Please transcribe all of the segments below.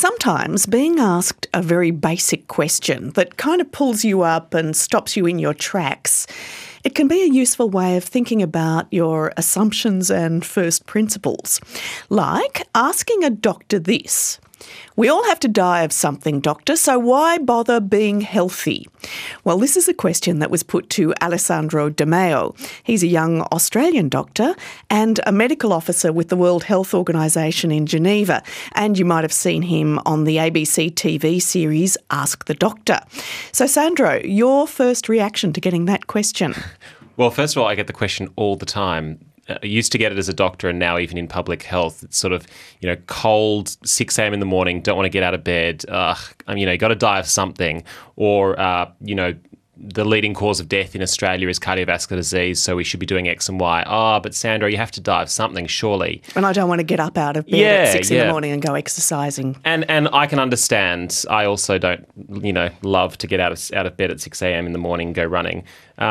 sometimes being asked a very basic question that kind of pulls you up and stops you in your tracks, it can be a useful way of thinking about your assumptions and first principles. Like asking a doctor this: "We all have to die of something, doctor, so why bother being healthy?" Well, this is a question that was put to Alessandro Di Meo. He's a young Australian doctor and a medical officer with the World Health Organization in Geneva. And you might have seen him on the ABC TV series Ask the Doctor. So, Sandro, your first reaction to getting that question? Well, first of all, I get the question all the time. I used to get it as a doctor, and now even in public health, it's sort of, cold, 6 a.m. in the morning, don't want to get out of bed, got to die of something, or, the leading cause of death in Australia is cardiovascular disease, so we should be doing X and Y. But Sandro, you have to die of something, surely. And I don't want to get up out of bed at 6 in the morning and go exercising. And I can understand. I also don't, love to get out of bed at 6 a.m. in the morning and go running.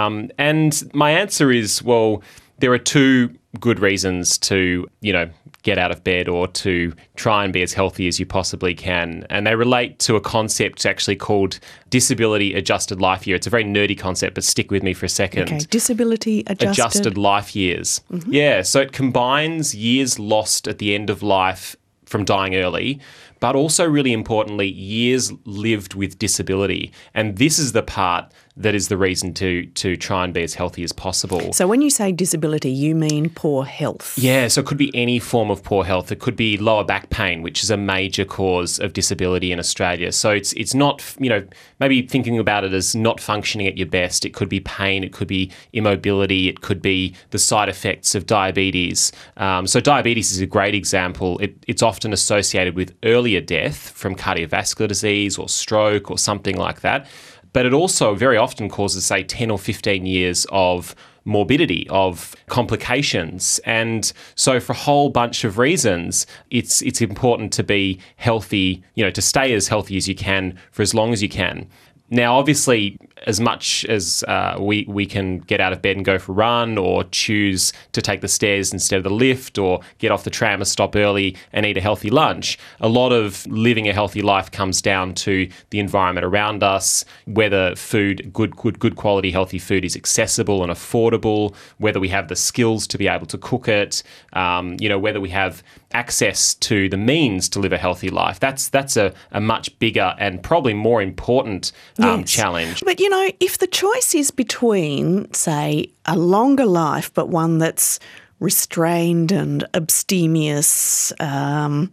And my answer is, well, there are two good reasons to, get out of bed or to try and be as healthy as you possibly can. And they relate to a concept actually called disability adjusted life year. It's a very nerdy concept, but stick with me for a second. Okay, disability adjusted life years. Mm-hmm. Yeah, so it combines years lost at the end of life from dying early, but also really importantly, years lived with disability. And this is the part that is the reason to try and be as healthy as possible. So when you say disability, you mean poor health? Yeah, so it could be any form of poor health. It could be lower back pain, which is a major cause of disability in Australia. So it's not, maybe thinking about it as not functioning at your best. It could be pain, it could be immobility, it could be the side effects of diabetes. So diabetes is a great example. It's often associated with earlier death from cardiovascular disease or stroke or something like that. But it also very often causes, say, 10 or 15 years of morbidity, of complications. And so for a whole bunch of reasons, it's important to be healthy, to stay as healthy as you can for as long as you can. Now, obviously, as much as we can get out of bed and go for a run or choose to take the stairs instead of the lift or get off the tram and stop early and eat a healthy lunch, a lot of living a healthy life comes down to the environment around us, whether food, good quality healthy food is accessible and affordable, whether we have the skills to be able to cook it, whether we have access to the means to live a healthy life. That's a much bigger and probably more important challenge. But, if the choice is between, say, a longer life but one that's restrained and abstemious, and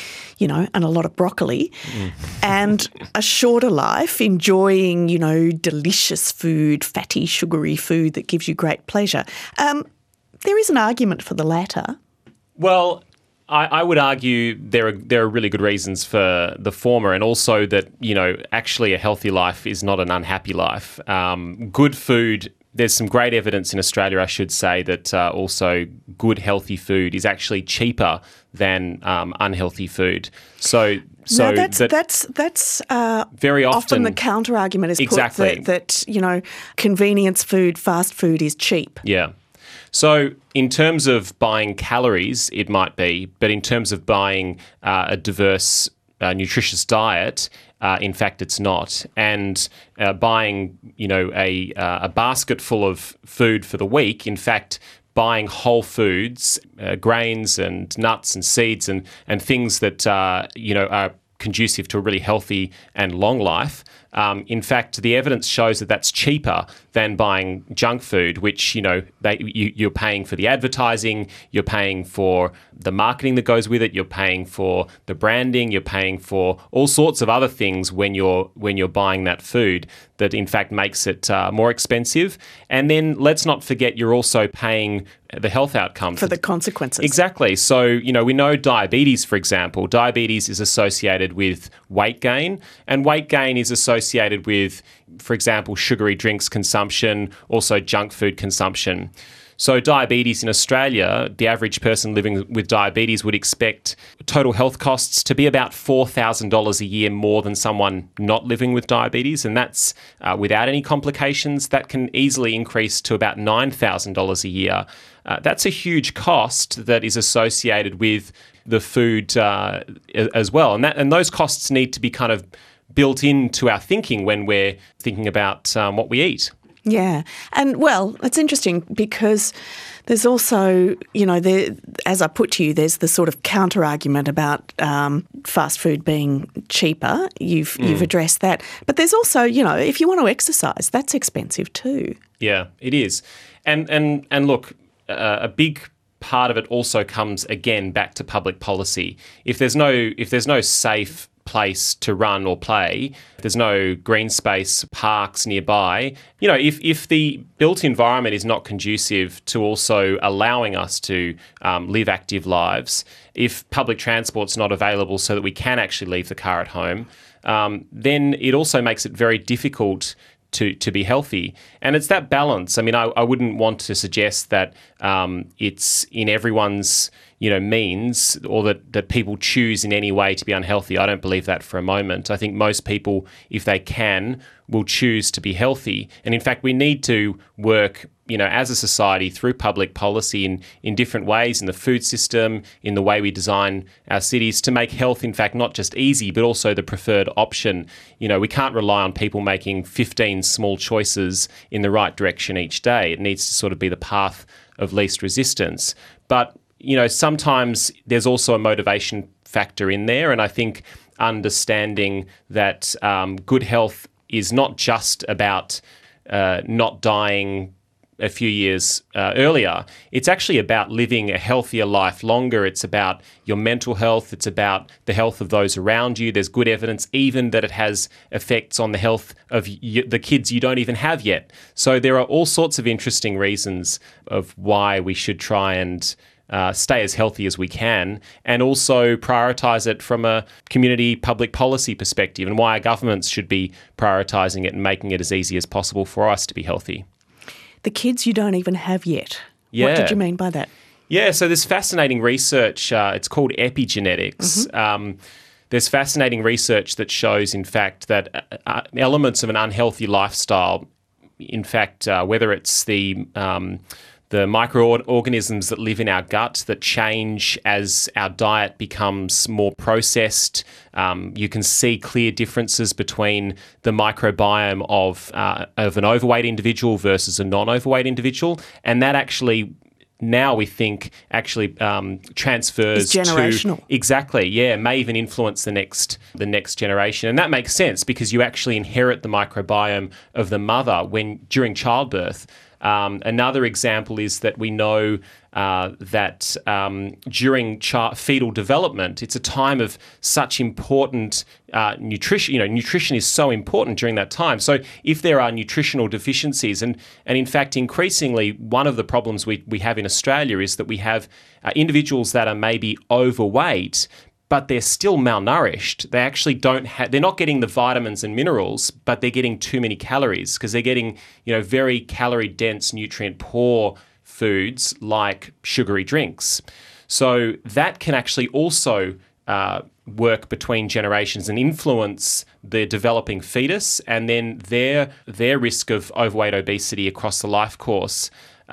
a lot of broccoli, and a shorter life, enjoying, delicious food, fatty, sugary food that gives you great pleasure, there is an argument for the latter. Well, I would argue there are really good reasons for the former, and also that, actually a healthy life is not an unhappy life. Good food, there's some great evidence in Australia, I should say, that also good healthy food is actually cheaper than unhealthy food. So that's very often the counter argument is exactly put that convenience food, fast food is cheap. Yeah. So in terms of buying calories, it might be, but in terms of buying a diverse, nutritious diet, in fact, it's not. And buying, a basket full of food for the week, in fact, buying whole foods, grains and nuts and seeds and things that, are conducive to a really healthy and long life. In fact, the evidence shows that that's cheaper than buying junk food, which, you're paying for the advertising, you're paying for the marketing that goes with it, you're paying for the branding, you're paying for all sorts of other things when you're buying that food that in fact makes it more expensive. And then let's not forget you're also paying the health outcome. For the consequences. Exactly. So, we know diabetes, for example. Diabetes is associated with weight gain, and weight gain is associated with, for example, sugary drinks consumption, also junk food consumption. So diabetes in Australia, the average person living with diabetes would expect total health costs to be about $4,000 a year more than someone not living with diabetes, and that's without any complications. That can easily increase to about $9,000 a year. That's a huge cost that is associated with the food as well. And those costs need to be kind of built into our thinking when we're thinking about what we eat. Yeah. And, well, it's interesting because there's also, as I put to you, there's the sort of counter-argument about fast food being cheaper. You've addressed that. But there's also, if you want to exercise, that's expensive too. Yeah, it is. And look, a big part of it also comes, again, back to public policy. If there's no safe place to run or play, there's no green space, parks nearby, if the built environment is not conducive to also allowing us to live active lives, if public transport's not available so that we can actually leave the car at home, then it also makes it very difficult to be healthy. And it's that balance. I mean, I wouldn't want to suggest that it's in everyone's means, or that people choose in any way to be unhealthy. I don't believe that for a moment. I think most people, if they can, will choose to be healthy. And in fact, we need to work, as a society through public policy in different ways, in the food system, in the way we design our cities, to make health, in fact, not just easy, but also the preferred option. We can't rely on people making 15 small choices in the right direction each day. It needs to sort of be the path of least resistance. But sometimes there's also a motivation factor in there. And I think understanding that good health is not just about not dying a few years earlier. It's actually about living a healthier life longer. It's about your mental health. It's about the health of those around you. There's good evidence even that it has effects on the health of the kids you don't even have yet. So there are all sorts of interesting reasons of why we should try and stay as healthy as we can, and also prioritise it from a community public policy perspective, and why our governments should be prioritising it and making it as easy as possible for us to be healthy. The kids you don't even have yet. Yeah. What did you mean by that? Yeah, so there's fascinating research. It's called epigenetics. Mm-hmm. There's fascinating research that shows, in fact, that elements of an unhealthy lifestyle, in fact, whether it's the microorganisms that live in our gut that change as our diet becomes more processed. You can see clear differences between the microbiome of an overweight individual versus a non-overweight individual, and that actually, now we think, actually transfers it's generational. Exactly, yeah, may even influence the next generation. And that makes sense because you actually inherit the microbiome of the mother during childbirth. Another example is that we know that during fetal development, it's a time of such important nutrition. Nutrition is so important during that time. So if there are nutritional deficiencies, and in fact, increasingly, one of the problems we have in Australia is that we have individuals that are maybe overweight, but they're still malnourished. They actually they're not getting the vitamins and minerals, but they're getting too many calories because they're getting, very calorie-dense, nutrient-poor foods like sugary drinks. So that can actually also work between generations and influence the developing fetus and then their risk of overweight, obesity across the life course.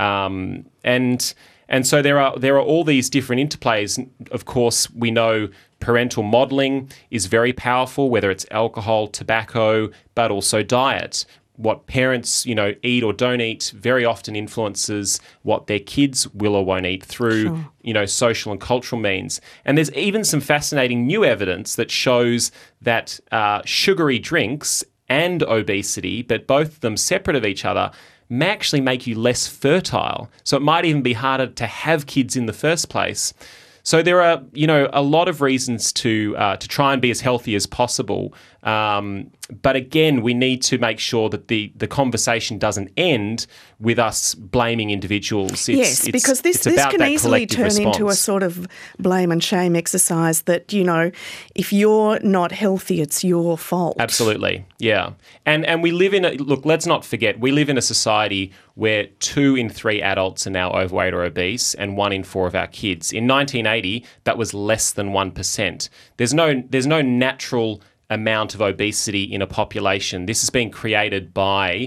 And so there are all these different interplays. Of course, we know parental modelling is very powerful, whether it's alcohol, tobacco, but also diet. What parents, eat or don't eat very often influences what their kids will or won't eat through, sure, social and cultural means. And there's even some fascinating new evidence that shows that sugary drinks and obesity, but both of them separate of each other, may actually make you less fertile. So it might even be harder to have kids in the first place. So there are, a lot of reasons to try and be as healthy as possible. But again, we need to make sure that the conversation doesn't end with us blaming individuals. Because this can easily turn into a sort of blame and shame exercise that, if you're not healthy, it's your fault. Absolutely, yeah. And we live let's not forget, we live in a society where 2 in 3 adults are now overweight or obese and 1 in 4 of our kids. In 1980, that was less than 1%. There's no natural amount of obesity in a population. This has been created by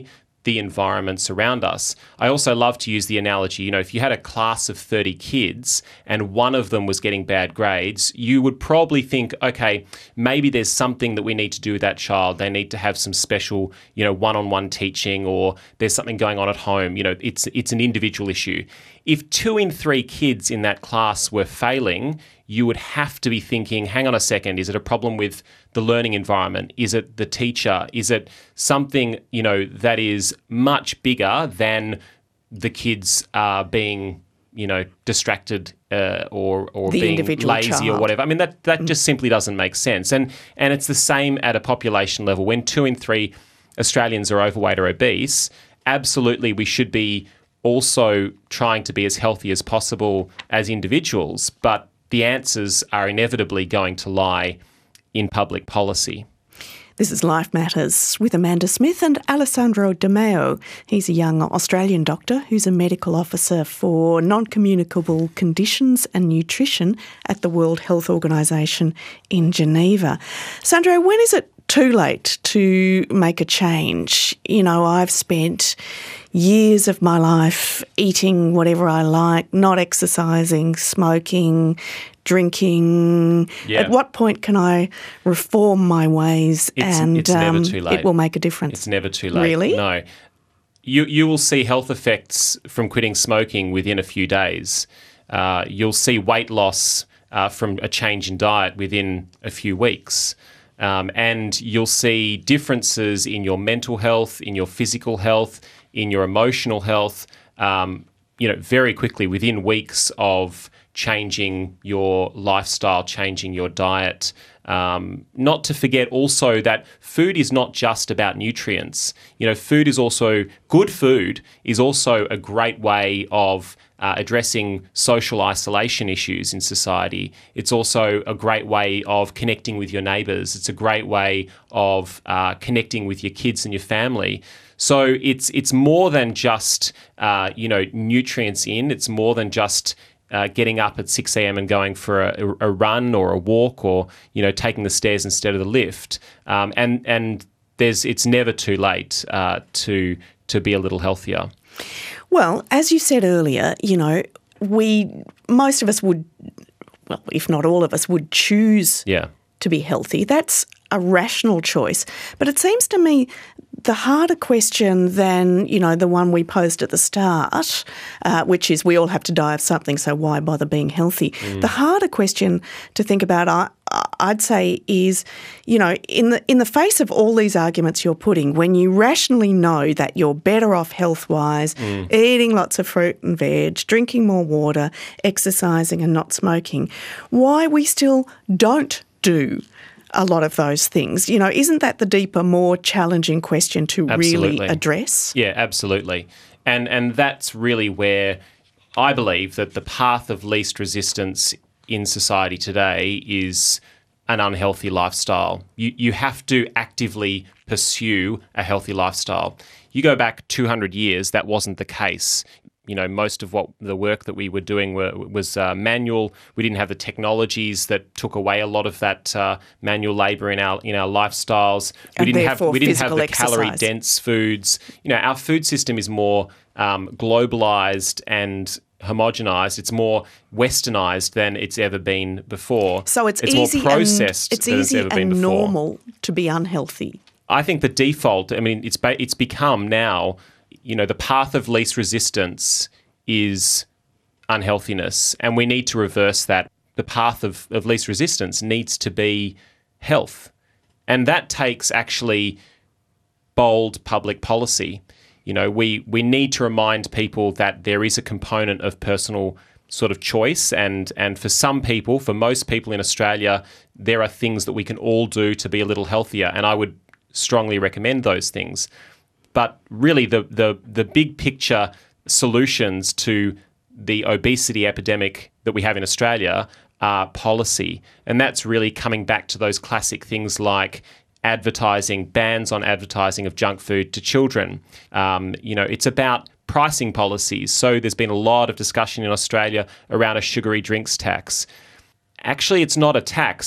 the environments around us. I also love to use the analogy, if you had a class of 30 kids and one of them was getting bad grades, you would probably think, okay, maybe there's something that we need to do with that child. They need to have some special, one-on-one teaching, or there's something going on at home. It's an individual issue. If 2 in 3 kids in that class were failing, you would have to be thinking, hang on a second, is it a problem with the learning environment? Is it the teacher? Is it something, that is much bigger than the kids being, distracted or being lazy child, or whatever? I mean, that just simply doesn't make sense. And it's the same at a population level. When 2 in 3 Australians are overweight or obese, absolutely we should be also trying to be as healthy as possible as individuals, but the answers are inevitably going to lie in public policy. This is Life Matters with Amanda Smith and Alessandro Di Meo. He's a young Australian doctor who's a medical officer for non-communicable conditions and nutrition at the World Health Organization in Geneva. Sandro, when is it too late to make a change? I've spent years of my life eating whatever I like, not exercising, smoking, drinking. Yeah. At what point can I reform my ways it's never too late. It will make a difference? It's never too late. Really? No. You will see health effects from quitting smoking within a few days. You'll see weight loss from a change in diet within a few weeks. And you'll see differences in your mental health, in your physical health, in your emotional health, very quickly within weeks of changing your lifestyle, changing your diet. Not to forget also that food is not just about nutrients. Food is also, good food is also a great way of addressing social isolation issues in society. It's also a great way of connecting with your neighbours. It's a great way of connecting with your kids and your family. So it's more than just nutrients in. It's more than just getting up at 6 a.m. and going for a run or a walk, or taking the stairs instead of the lift. And it's never too late to be a little healthier. Well, as you said earlier, most of us would, well, if not all of us, would choose to be healthy. That's a rational choice. But it seems to me the harder question than, the one we posed at the start, which is we all have to die of something, so why bother being healthy? The harder question to think about, I'd say, is, in the face of all these arguments you're putting, when you rationally know that you're better off health-wise, eating lots of fruit and veg, drinking more water, exercising and not smoking, why we still don't do a lot of those things. Isn't that the deeper, more challenging question to really address? Yeah, absolutely. And that's really where I believe that the path of least resistance in society today is an unhealthy lifestyle. You have to actively pursue a healthy lifestyle. You go back 200 years, that wasn't the case. Most of what the work that we were doing was manual. We didn't have the technologies that took away a lot of that manual labour in our lifestyles. We didn't have the calorie-dense foods. Our food system is more globalised and homogenised. It's more westernised than it's ever been before. So it's easy more processed and it's easy and normal to be unhealthy. I think the default. It's become now. The path of least resistance is unhealthiness, and we need to reverse that. The path of least resistance needs to be health, and that takes actually bold public policy. We need to remind people that there is a component of personal sort of choice, and for some people, for most people in Australia, there are things that we can all do to be a little healthier, and I would strongly recommend those things. But really, the big picture solutions to the obesity epidemic that we have in Australia are policy. And that's really coming back to those classic things like advertising, bans on advertising of junk food to children. It's about pricing policies. So there's been a lot of discussion in Australia around a sugary drinks tax. Actually, it's not a tax. What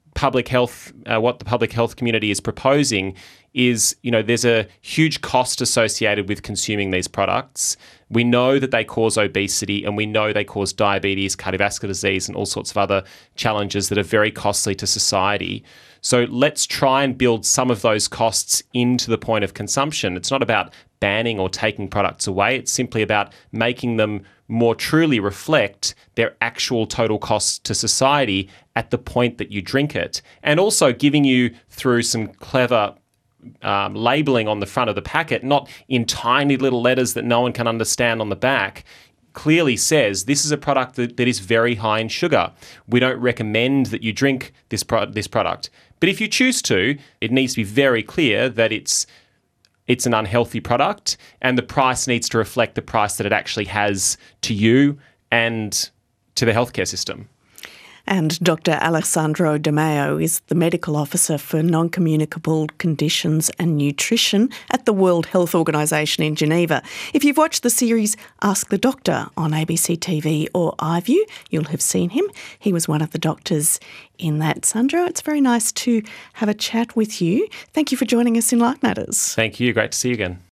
what the public health community is proposing is, there's a huge cost associated with consuming these products. We know that they cause obesity, and we know they cause diabetes, cardiovascular disease, and all sorts of other challenges that are very costly to society. So let's try and build some of those costs into the point of consumption. It's not about banning or taking products away. It's simply about making them more truly reflect their actual total costs to society at the point that you drink it. And also giving you, through some clever labelling on the front of the packet, not in tiny little letters that no one can understand on the back, clearly says this is a product that is very high in sugar. We don't recommend that you drink this product. But if you choose to, it needs to be very clear that it's an unhealthy product, and the price needs to reflect the price that it actually has to you and to the healthcare system. And Dr. Alessandro Di Maio is the Medical Officer for Non-Communicable Conditions and Nutrition at the World Health Organization in Geneva. If you've watched the series Ask the Doctor on ABC TV or iView, you'll have seen him. He was one of the doctors in that. Sandro, it's very nice to have a chat with you. Thank you for joining us in Life Matters. Thank you. Great to see you again.